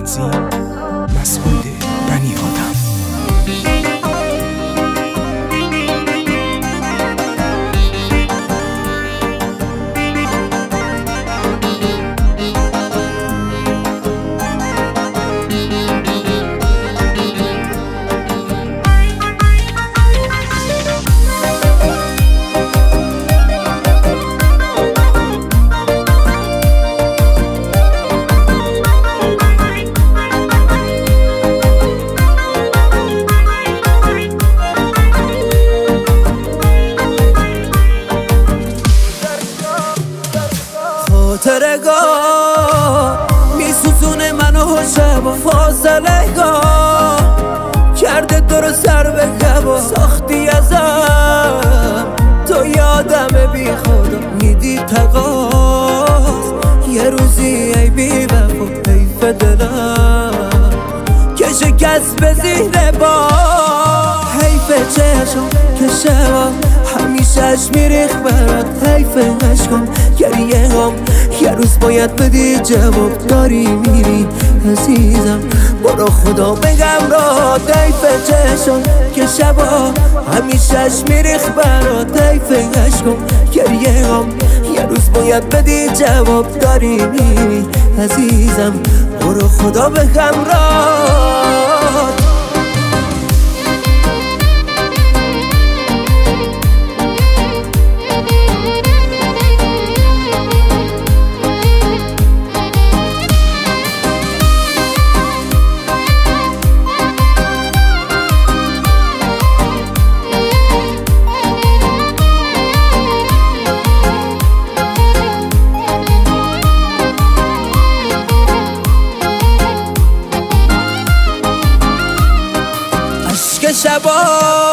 تنظیم مسعود بنی آدم. خاطرگاه میسوزونه منو شبا، فاصله گاه کرده تو رو سر به هوا، ساختی ازم تو یادم بی خدا، میدی تقاس یه روزی ای بی وفا، حیف دلم که شکست به زیر با، حیف چشم که شبا همیشهش میریخ برات، حیف عشقم گریه هم یه روز باید بدی جواب، داری میری عزیزم برو خدا بگم را، حیف چشم که شبا همیشهش میریخ برات، حیف عشقم گریه هم یه روز باید بدی جواب، داری میری عزیزم برو خدا بگم را. شبا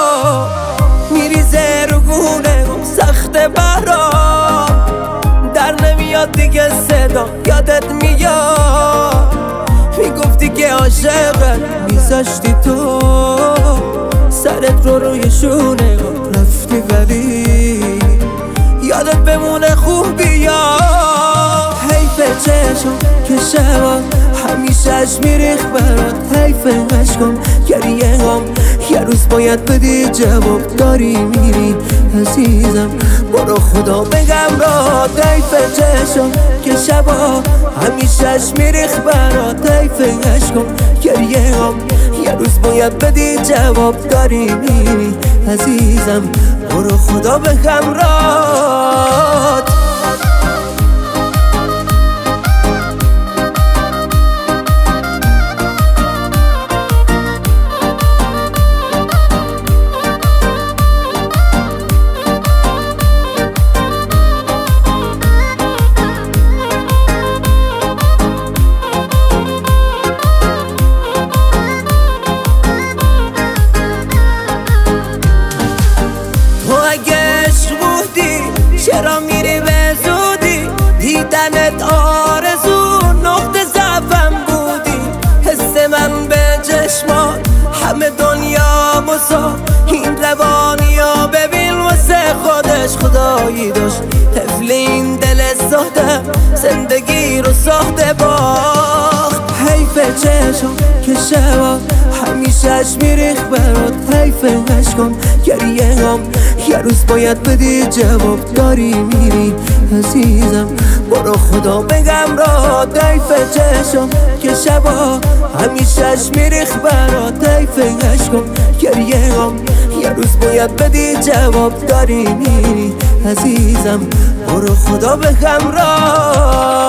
میریزه رو گونه سخت برام، در نمیاد دیگه صدا، یادت میاد میگفتی که عاشقت، میذاشتی تو سرت رو روی شونه رفتی، ولی یادت بمونه خوب بیا، حیف چشم که شبا همیشهش میریخ برات، حیف عشقم گریه هم یه روز باید بدی جواب، داری میری عزیزم برو خدا بگم را، حیف چشم که شبا همیشهش میریخ برات، حیف عشقم گریه هم یه روز باید بدی جواب، داری میری عزیزم برو خدا بگم را. چرا میری به زودی، دیدنت آرزو نقطه ضعفم بودی، حس من به چشمان همه دنیا مسا، این روانیا ببین واسه خودش خدایی داشت، طفل این دل ساده زندگی رو ساخته باخت، حیف چشم که شبا همیشهش میریخ برات، حیف عشقم گریه هم یه روز باید بدی جواب، داری میری عزیزم برو خدا بگم را، حیف چشم که شبا همیشهش میریخ برات، حیف عشقم گریه هم یه روز باید بدی جواب، داری میری عزیزم برو خدا بگم را.